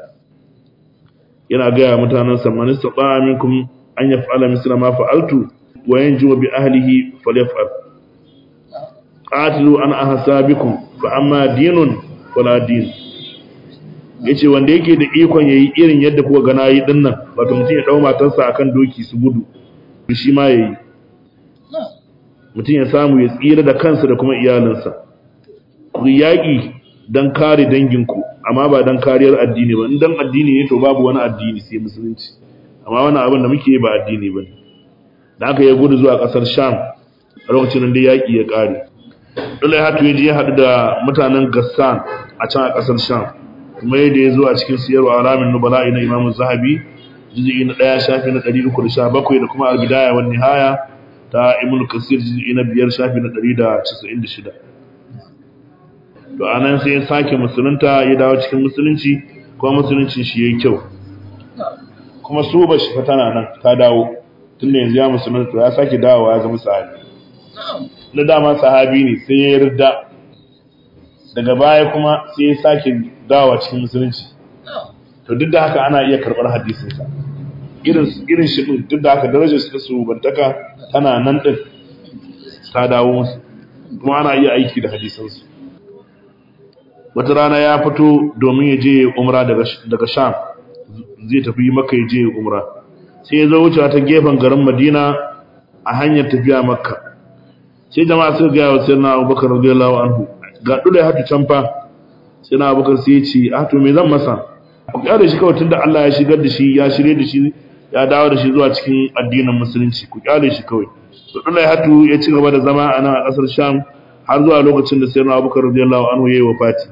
Yana gaya mutanensa man istata'a minkum an yaf'ala misla ma fa'altu wa yanju bi ahlihi falyaf'al. Qatilu an ahsabikum fa amma dinun wala din. Yace wanda yake da ikon yayi irin yadda kuka ga nayi dinnan wato mutum ya dau matarsa akan doki su gudu shi ma yayi. Mutum ya samu ya tsira da kansa da kuma iyalinsa. Ku yaki dan kare danginku amma ba dan kariyar addini ba. In dan addini ne to babu wani addini sai musulunci. Amma wannan abin da muke ba addini bane. Da aka ya gudu zuwa kasar Sham a lokacin da yaki ya kare. Dulaihatu ya je ya haɗu da mutanen Gassan a can a ƙasar Sham kuma yadda ya zo a cikin siyarwa alamin nubala'i na Imam Zahabi juz'i na ɗaya shafi na ɗari uku da sha bakwai da kuma al-Bidaya wan Nihaya ta Ibn Kathir juz'i na biyar shafi na ɗari da casa'in da shida. To anan sai ya sake musulunta ya dawo cikin musulunci kuma musuluncin shi yayi kyau. Kuma su ba shi tana nan ta dawo tunda yanzu ya musulunta ya sake dawowa ya zama sahabi. Na dama sahabi ne sai ya yarda daga baya kuma sai ya sake dawowa cikin musulunci. To duk da haka ana iya karɓar hadisinsa. Irin irin shi din duk da haka darajar su ta su bantaka tana nan din ta dawo musu kuma ana iya aiki da hadisansu. Wata rana ya fito domin ya je umra daga daga Sham zai tafi Makka ya je umra. Sai ya zo wucewa ta gefen garin Madina a hanyar tafiya Makka. Sai jama'a suka ga wa sayyidina Abubakar radiyallahu anhu ga Dulaihatu can fa. Sayyidina Abubakar sai ya ce ah to me zan masa? Ku kyale shi kawai tunda Allah ya shigar da shi ya shirye da shi ya dawo da shi zuwa cikin addinin musulunci ku kyale shi kawai. To Dulaihatu ya ci gaba da zama a nan a kasar Sham har zuwa lokacin da sayyidina Abubakar radiyallahu anhu yayi wafati.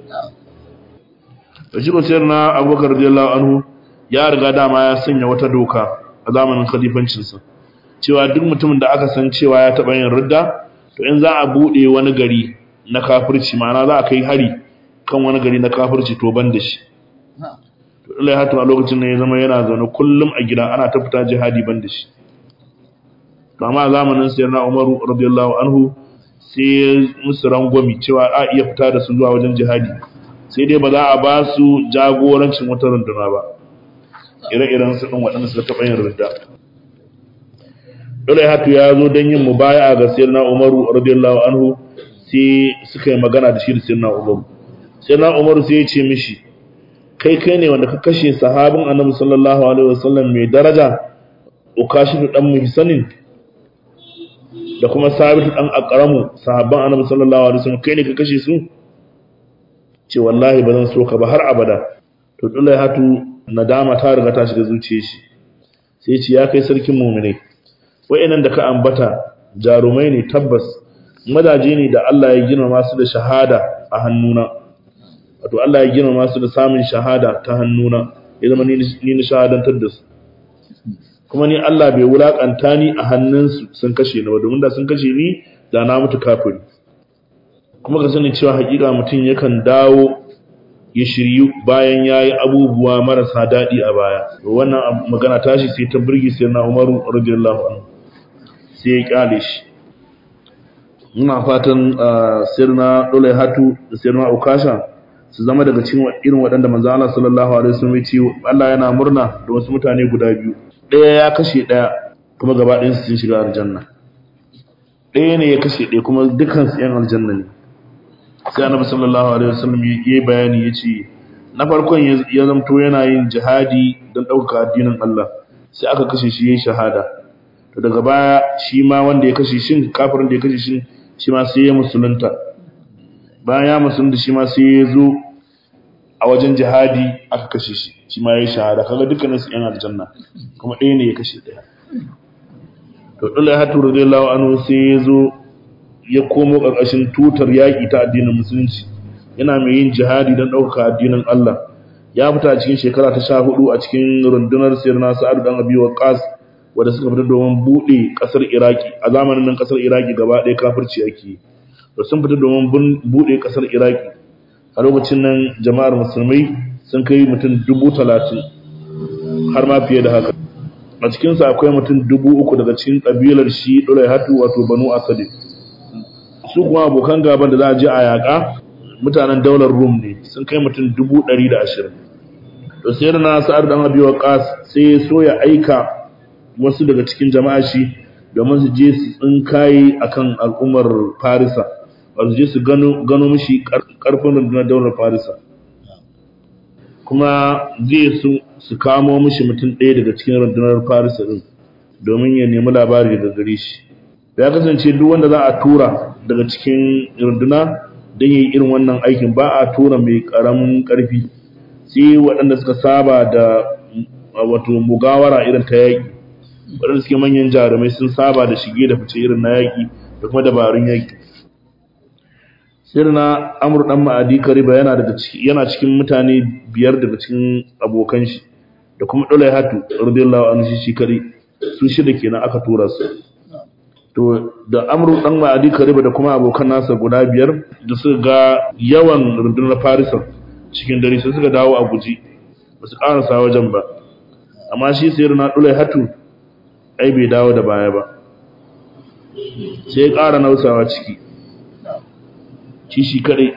Da shi ko sayyidina Abubakar radiyallahu anhu ya riga dama ya sanya wata doka a zamanin khalifancinsa cewa duk mutumin da aka san cewa ya taɓa yin ridda to in za a buɗe wani gari na kafirci ma'ana za a kai hari kan wani gari na kafirci to ban da shi. To Dulaihatu a lokacin nan ya zama yana zaune kullum a gida ana ta fita jihadi ban da shi. To amma a zamanin sayyidina Umaru radiyallahu anhu sai musu rangwami cewa a iya fita da su zuwa wajen jihadi sai dai ba za a ba su jagorancin wata runduna ba ire-iren su ɗin waɗanda suka taɓa yin ridda. Dulaihatu ya zo don yin mubaya'a ga sayyidina Umaru radiyallahu anhu sai suka yi magana da shi da sayyidina Umaru. Sayyidina Umaru sai ya ce mishi kai kai ne wanda ka kashe sahabin Annabi sallallahu alaihi wasallam mai daraja Ukashifu dan Muhsanin da kuma Sabitu dan Aqramu sahabban Annabi sallallahu alaihi wasallam kai ne ka kashe su? Ce wallahi ba zan so ka ba har abada. To Dulaihatu nadama ta riga ta shiga zuciyar shi. Sai ya ce ya kai sarkin mu'minai wa'annan da ka ambata jarumai ne tabbas madaje ne da Allah ya girmama su da shahada a hannuna. Wato Allah ya girmama su da samun shahada ta hannuna ya zama ni ni shahadantar da su. Kuma ni Allah bai wulakanta ni a hannunsu sun kashe ni ba domin da sun kashe ni da na mutu kafiri. Kuma ka sani cewa hakika mutum yakan dawo ya shiryu bayan yayi abubuwa marasa dadi a baya. Wannan magana tashi sai ta burge sayyidina Umaru radiyallahu anhu sai ya kyale shi. Muna fatan sayyidina Dulaihatu da sayyidina Ukasha su zama daga cikin irin waɗanda manzo Allah sallallahu alaihi wasallam ya ce Allah yana murna da wasu mutane guda biyu. Ɗaya ya kashe ɗaya kuma gaba ɗayan su sun shiga aljanna. Ɗaya ne ya kashe ɗaya kuma dukkan su ƴan aljanna ne. Sai Annabi sallallahu alaihi wasallam ya yi bayani ya ce na farkon ya zamto yana yin jihadi don ɗaukaka addinin Allah sai aka kashe shi yayin shahada. To daga baya shi ma wanda ya kashe shin kafirin da ya kashe shin shi ma sai ya musulunta. Bayan ya musulunta shi ma sai ya zo a wajen jihadi aka kashe shi shi ma yayin shahada. Kaga dukkanin su ƴan aljanna kuma ɗaya ne ya kashe ɗaya. To Dulaihatu radiyallahu anhu sai ya zo ya komo ƙarƙashin tutar yaƙi ta addinin musulunci yana mai yin jihadi don ɗaukaka addinin Allah. Ya fita a cikin shekara ta sha hudu a cikin rundunar Sayyidina Sa'ad dan Abi Waqqas wanda suka fita domin buɗe ƙasar Iraki. A zamanin nan ƙasar Iraki gaba ɗaya kafirci ake. To sun fita domin buɗe ƙasar Iraki. A lokacin nan jama'ar musulmai sun kai mutum dubu talatin har ma fiye da haka. A cikinsu akwai mutum dubu uku daga cikin ƙabilar shi Dulaihatu wato Banu Asad. Su kuma abokan gaban da za a je a yaƙa mutanen daular Rum ne sun kai mutum dubu ɗari da ashirin. To sai da na Sa'ad dan Abi Waqqas sai ya so ya aika wasu daga cikin jama'a shi domin su je su tsinkaye akan al'ummar Farisa, wasu je su gano gano mishi karfin rundunar daular Farisa. Kuma zai su su kamo mishi mutum ɗaya daga cikin rundunar Farisa din domin ya nemi labari daga gare shi. Ya kasance duk wanda za a tura daga cikin runduna don yi irin wannan aikin ba a tura mai karamin karfi sai waɗanda suka saba da wato mugawara irin ta yaƙi, waɗanda suke manyan jarumai sun saba da shige da fice irin na yaƙi da kuma dabarun yaƙi. Sirna Amr dan Ma'adi Kariba yana daga ciki yana cikin mutane biyar daga cikin abokan shi da kuma Dulaihatu radiyallahu anhu shi kare su shida kenan aka tura su. To da Amr dan Ma'adi Kariba da kuma abokan nasa guda biyar da suka ga yawan rundunar Farisa cikin dare sai suka dawo a guji ba su karasa wajen ba. Amma shi Sayyidina Dulaihatu ai bai dawo da baya ba. Sai ya ƙara nausawa ciki. Shi shi kadai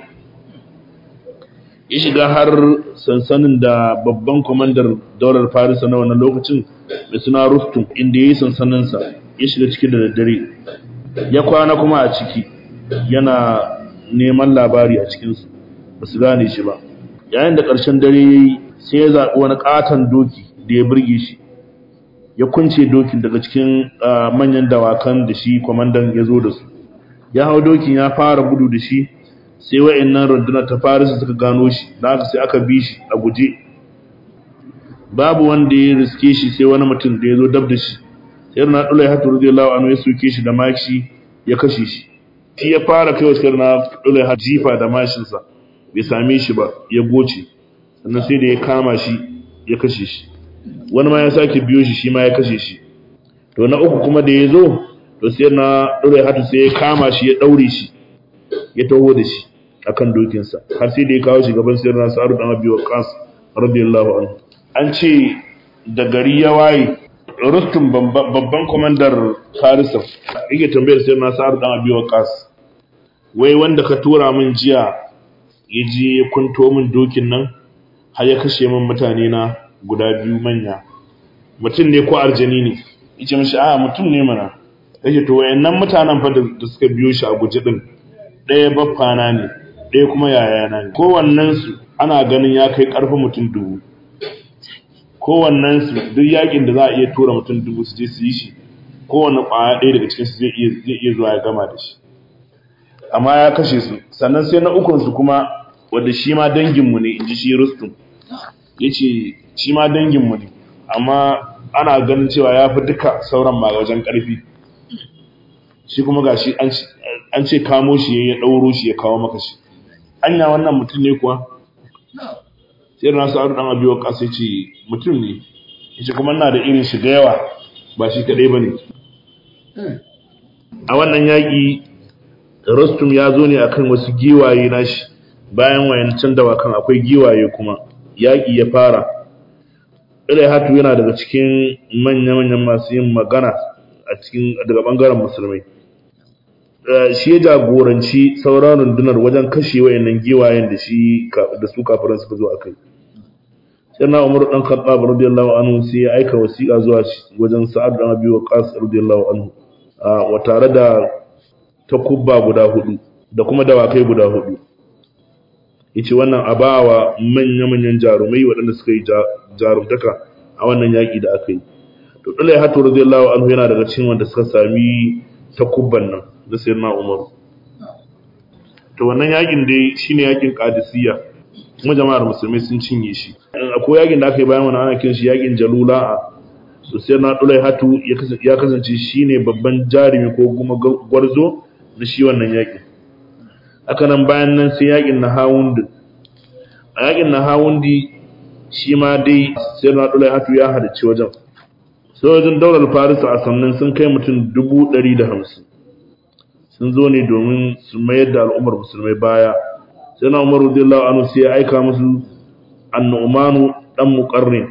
ya shiga har sansanin da babban komandar daular Farisa na wannan lokacin mai suna Rustum inda yayi sansanin sa. Ya shiga ciki da daddare ya kwana kuma a ciki yana neman labari a cikinsu ba su gane shi ba. Yayin da ƙarshen dare sai ya zaɓi wani ƙaton doki da ya burge shi ya kunce dokin daga cikin manyan dawakan da shi kwamandan ya zo da su. Ya hau dokin ya fara gudu da shi sai wa'annan rundunar ta Farisa suka gano shi da haka sai aka bi shi a guje. Babu wanda ya riske shi sai wani mutum da ya zo dab da shi. Sayyidina Dulaihatu radiyallahu anhu ya soke shi da mashi ya kashe shi. Shi ya fara kai wa Sayyidina Dulaihatu jifa da mashin sa bai same shi ba ya goce. Sannan sai da ya kama shi ya kashe shi. Wani ma ya sake biyo shi shi ma ya kashe shi. To na uku kuma da ya zo to Sayyidina Dulaihatu sai ya kama shi ya daure shi ya taho da shi akan dokin sa har sai da ya kawo shi gaban Sayyidina Sa'ad dan Abi Waqqas radiyallahu anhu. An ce da gari ya waye Rustum babban komandar Farisa yake tambayar sai na Sa'ad dan Abi Waqqas wai wanda ka tura min jiya yaje ya kunto min dokin nan har ya kashe min mutane na guda biyu manya mutum ne ko arjani ne yace mishi a mutum ne mana yace to wayannan mutanen fa da suka biyo shi a guje din ɗaya baffana ne ɗaya kuma yayana ne kowannen su ana ganin ya kai karfin mutum dubu kowannen su duk yakin da za a iya tura mutum dubu su je su yi shi kowanne kwaya ɗaya daga cikin su zai iya zai iya zuwa ya gama da shi amma ya kashe su. Sannan sai na ukun su kuma wanda shi ma dangin mu ne inji shi Rustum yace shi ma dangin mu ne amma ana ganin cewa ya fi duka sauran ma wajen karfi. Shi kuma gashi an an ce kamo shi ya dauro shi ya kawo maka shi. Anya wannan mutum ne kuwa? Sai na Sa'ad dan Abi Waqqas yace mutum ne. Yace kuma ina da irin shi da yawa ba shi kadai bane. A wannan yaki Rustum ya zo ne akan wasu giwaye nashi bayan wayancan dawakan akwai giwaye kuma yaƙi ya fara. Ɗulaihatu yana daga cikin manya-manyan masu yin magana a cikin daga ɓangaren musulmai. Shi ya jagoranci sauran rundunar wajen kashe wayannan giwayen da shi da su kafiran suka zo akai. Sai na Umar dan Khattab radiyallahu anhu sai ya aika wasiƙa zuwa wajen Sa'ad dan Abi Waqqas radiyallahu anhu wa tare da takubba guda hudu da kuma dawakai guda hudu. Yace wannan abawa manya-manyan jarumai waɗanda suka yi jarumtaka a wannan yaƙi da aka yi. To Ɗulaihatu radiyallahu anhu yana daga cikin wanda suka sami takubban nan da sayyidina Umar. To wannan yaƙin dai shine yaƙin Qadisiyya, kuma jama'ar musulmai sun cinye shi. Akwai yaƙin da aka yi bayan wannan ana kiran shi yaƙin Jalula'a. To sayyidina Ɗulaihatu ya kasance shine babban jarumi ko kuma gwarzo na shi wannan yaƙin. Haka nan bayan nan sai yaƙin Nahawund. A yaƙin Nahawundi shi ma dai sayyidina Ɗulaihatu ya halarci wajen. Sojojin daular Farisa a sannan sun kai mutum dubu ɗari da hamsin. Sun zo ne domin su mayar da al'ummar musulmai baya. Sai na Umar radiyallahu anhu sai ya aika musu An-Nu'manu dan Muqarrin,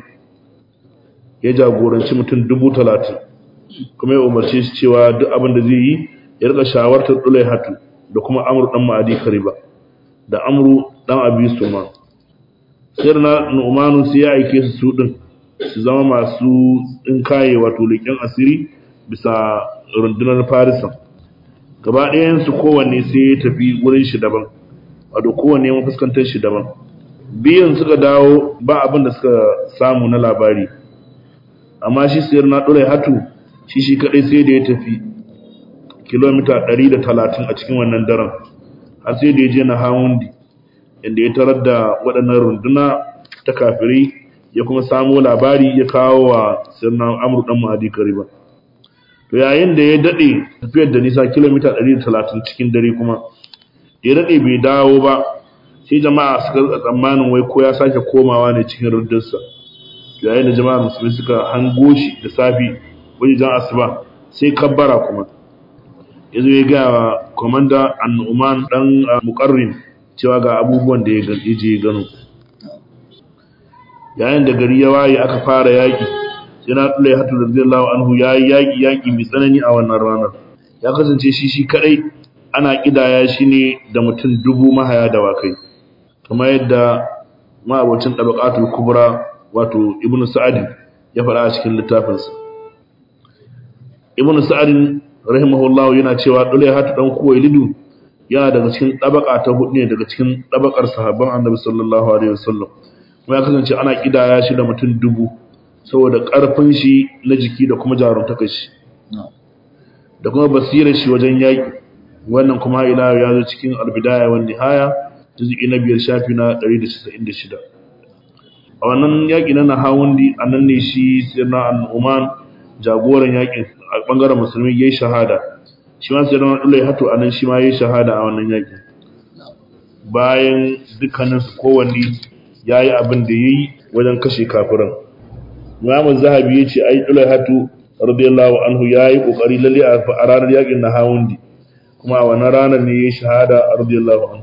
ya jagoranci mutum dubu talatin, kuma ya umarce shi cewa duk abin da zai yi ya rika shawartar Ɗulaihatu da kuma Amr dan Ma'adi Kariba da Amru dan Abi Suman. Sai na Nu'manu sai ya aike su su din su zama masu in kaye wato leƙen asiri bisa rundunar Farisa. Gaba ɗayan su kowanne sai ya tafi wurin shi daban, wato kowanne ya fuskantar shi daban. Biyan suka dawo ba abin da suka samu na labari, amma shi sayar na Ɗulaihatu shi shi kaɗai sai da ya tafi kilomita ɗari da talatin a cikin wannan daren, har sai da ya je na Hawundi inda ya tarar da waɗannan runduna ta kafirai, ya kuma samo labari ya kawo wa sirna Amr dan Ma'adi Kariba. To yayin da ya dade tafiyar da nisa kilomita ɗari da talatin cikin dare kuma ya dade bai dawo ba, sai jama'a suka tsammanin wai ko ya sake komawa ne cikin rundunsa. Yayin da jama'a musulmi suka hango shi da safi wajen asuba sai kabbara kuma yazo ya ga wa komanda An-Nu'man dan Muqarrin cewa ga abubuwan da ya je gano. Yayin da gari ya waye aka fara yaki, sai na Ɗulaihatu radiyallahu anhu yayi yaki yaki mai tsanani a wannan ranar. Ya kasance shi shi kadai ana kidaya shi ne da mutum dubu mahaya da wakai, kamar yadda ma'abocin Tabaqatul Kubra wato Ibn Sa'd ya faɗa a cikin littafinsa. Ibn Sa'd rahimahullahu yana cewa Ɗulaihatu dan Kuwailidu yana daga cikin tabaka ta hudu ne daga cikin tabakar sahabban Annabi sallallahu alaihi wasallam. Kuma ya kasance ana kidaya shi da mutum dubu saboda karfin shi na jiki da kuma jarumtakar shi da kuma basirar shi wajen yaki. Wannan kuma ila ya zo cikin Al-Bidaya wan Nihaya juz'i na biyar shafi na ɗari da casa'in da shida. A wannan yaki na Nahawundi anan ne shi Sayyidina An-Nu'man jagoran yakin a bangaren musulmi yayi shahada. Shi ma Sayyidina Ɗulaihatu anan shi ma yayi shahada a wannan yaki. Bayan dukkanin su kowanne ya yi abin da ya yi wajen kashe kafiran. Imam Zahabi ya ce ai Ɗulaihatu radiyallahu anhu ya yi ƙoƙari lalle a ranar yaƙin na Hawundi, kuma a wannan ranar ne ya yi shahada radiyallahu anhu.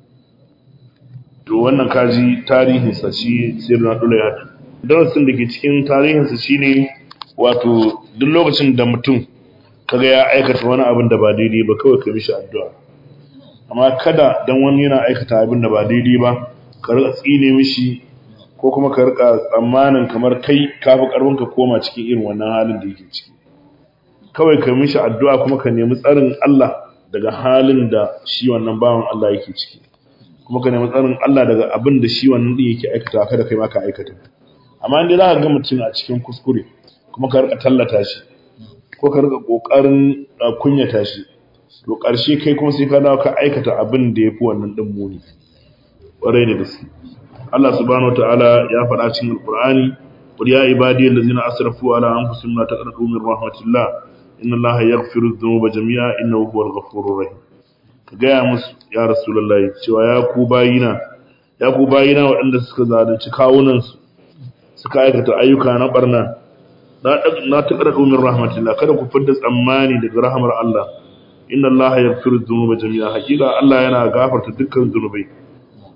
To wannan kaji tarihinsa shi Sayyidina Ɗulaihatu. Darasin da ke cikin tarihinsa shine wato duk lokacin da mutum kaga ya aikata wani abin da ba daidai ba kawai ka mishi addu'a. Amma kada dan wani yana aikata abin da ba daidai ba ka rika tsine mishi ko kuma ka rika tsammanin kamar kai kafi karfin ka koma cikin irin wannan halin da yake ciki. Kawai ka mishi addu'a kuma ka nemi tsarin Allah daga halin da shi wannan bawan Allah yake ciki, kuma ka nemi tsarin Allah daga abin da shi wannan din yake aikata kada kai ma ka aikata. Amma indai za ka ga mutum a cikin kuskure kuma ka rika tallata shi ko ka rika kokarin kunyata shi, to karshe kai kuma sai ka dawo ka aikata abin da yafi wannan din muni. Ƙwarai da gaske. Allah subhanahu wataala ya faɗa cikin Al-Qur'ani, qul ya ibadiyal ladzina asrafu ala anfusihim la taqnatu min rahmatillah inna Allaha yaghfiru dhunuba jami'a innahu huwal ghafurur rahim. Ka gaya musu ya Rasulullahi cewa ya ku bayina ya ku bayina waɗanda suka zalunci kawunan su suka aikata ayyuka na barna, na taqnatu min rahmatillah, kada ku fidda tsammani daga rahmar Allah. Inna Allaha yaghfiru dhunuba jami'a, hakika Allah yana gafarta dukkan zunubai.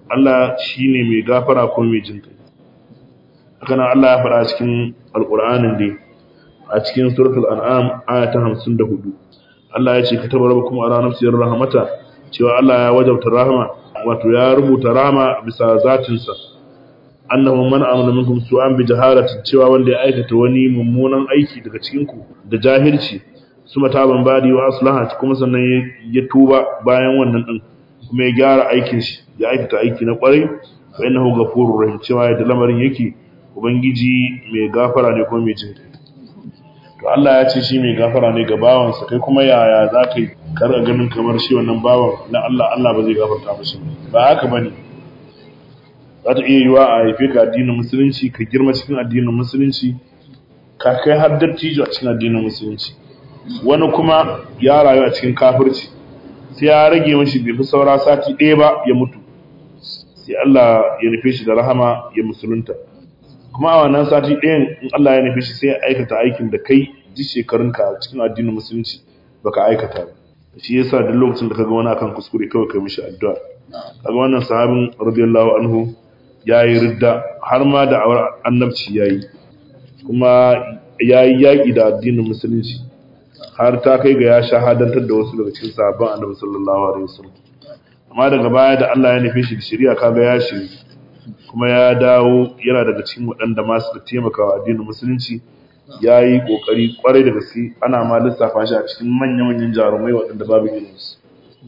Allah shine mai gafara ko mai jin kai. Haka nan Allah ya faɗa cikin Alƙur'anin dai a cikin suratul an'am aya ta hamsin da hudu. Allah ya ce kataba rabbukum ala nafsihi rahmata, cewa Allah ya wajabta rahama, wato ya rubuta rahama bisa zatinsa. Annahu man amana minkum su'an bi jahalatin, cewa wanda ya aikata wani mummunan aiki daga cikin ku da jahilci, suma taban badi wa aslaha, kuma sannan ya tuba bayan wannan din kuma ya gyara aikin shi, ya aikata aiki na kwarai, fa innahu ghafurur rahim, cewa yadda lamarin yake ubangiji mai gafara ne kuma mai jin kai. To Allah ya ce shi mai gafara ne ga bawansa, kai kuma yaya za ka yi kar ganin kamar shi wannan bawan na Allah Allah ba zai gafarta mishi ba haka bane. Za ta iya yiwa a haife ka addinin musulunci, ka girma cikin addinin musulunci, ka kai har dattijo a cikin addinin musulunci. Wani kuma ya rayu a cikin kafirci, sai ya rage mashi bai fi saura sati ɗaya ba ya mutu, sai Allah ya nufe shi da rahama ya musulunta. Kuma a wannan sati ɗayan in Allah ya nufe shi sai ya aikata aikin da kai duk shekarunka a cikin addinin musulunci baka aikata ba. Shi yasa duk lokacin da kaga wani akan kuskure kawai kai mishi addu'a. Kaga wannan sahabin radiyallahu anhu yayi ridda, har ma da awar annabci yayi, kuma yayi yaki da addinin musulunci, har ta kai ga ya shahadantar da wasu daga cikin sahabban annabi sallallahu alaihi wasallam. Amma daga baya da Allah ya nufe shi da shari'a, kaga ya shiri kuma ya dawo yana daga cikin waɗanda masu da taimakawa addinin musulunci, yayi kokari kwarai da gaske, ana ma lissafa shi a cikin manyan-manyan jarumai waɗanda babu irinsu.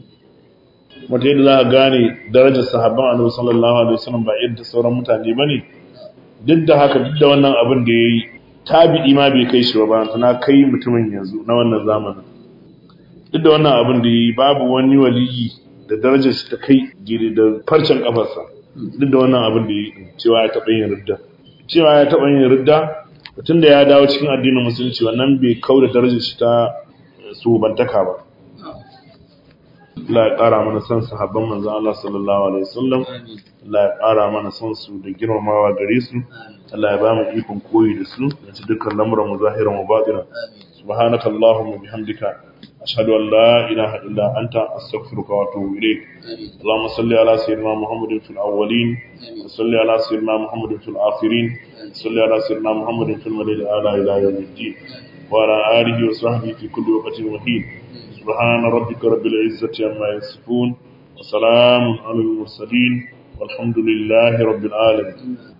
Wata yadda za ka gane darajar sahabban annabi sallallahu alaihi wasallam ba yadda sauran mutane bane, duk da haka duk da wannan abin da yayi, tabi'i ma bai kai shi ba, tana kai mutumin yanzu na wannan zamanin. Duk da wannan abin da yayi, babu wani waliyi da darajar shi ta kai gire da farcen kafarsa. Duk da wannan abin da yayi, cewa ya taɓa yin ridda cewa ya taɓa yin ridda tun da ya dawo cikin addinin musulunci, wannan bai kauda darajar shi ta subantaka ba. Allah ya ƙara mana son sahabban manzon Allah sallallahu alaihi wasallam. Allah ya ƙara mana son su da girmamawa gare su. Allah ya ba mu ikon koyi da su da dukkan lamuran mu zahiran wa batinan. Subhanaka Allahumma bihamdika ashhadu an la ilaha illa anta astaghfiruka wa atubu ilayk. Allahumma salli ala sayyidina Muhammadin fil awwalin wa salli ala sayyidina Muhammadin fil akhirin, salli ala sayyidina Muhammadin fil madadi ala ila yawmiddin wa ala alihi wa sahbihi fi kulli waqtin wa hin. سبحان ربك رب العزة عما يصفون وسلام على المرسلين والحمد لله رب العالمين.